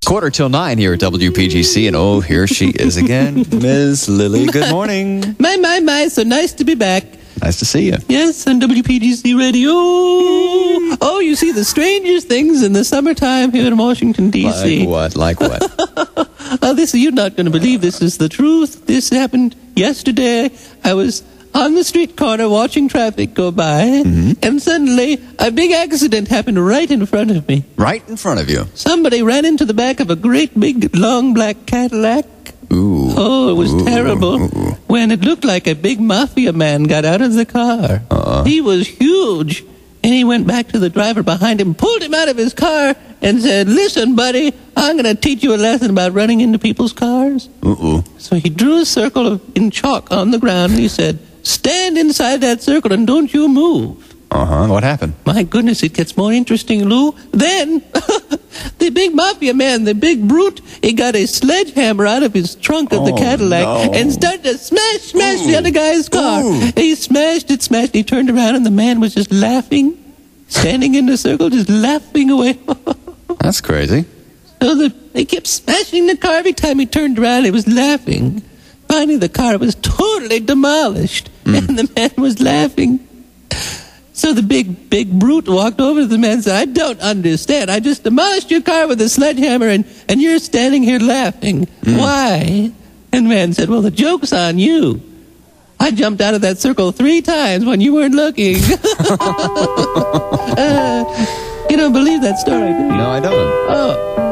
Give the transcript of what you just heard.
8:45 here at WPGC, and oh, here she is again, Ms. Lily. Good morning. My, so nice to be back. Nice to see you. Yes, on WPGC Radio. Oh, you see the strangest things in the summertime here in Washington, D.C. Like what? You're not going to believe this is the truth. This happened yesterday. I was on the street corner watching traffic go by, and suddenly a big accident happened right in front of me. Right in front of you. Somebody ran into the back of a great big long black Cadillac. Ooh. Oh, it was terrible. When it looked like a big mafia man got out of the car. He was huge. And he went back to the driver behind him, pulled him out of his car, and said, "Listen, buddy, I'm going to teach you a lesson about running into people's cars." So he drew a circle in chalk on the ground, and he said, "Stand inside that circle and don't you move." What happened? My goodness, it gets more interesting, Lou. Then, the big mafia man, the big brute, he got a sledgehammer out of his trunk of the Cadillac and started to smash the other guy's car. He smashed it. He turned around and the man was just laughing, standing in the circle, just laughing away. That's crazy. So they kept smashing the car. Every time he turned around, he was laughing. Finally, the car was totally demolished, and the man was laughing. So the big brute walked over to the man and said, "I don't understand. I just demolished your car with a sledgehammer, and you're standing here laughing. Why?" And the man said, "Well, the joke's on you. I jumped out of that circle 3 times when you weren't looking." You don't believe that story, do you? No, I don't. Oh.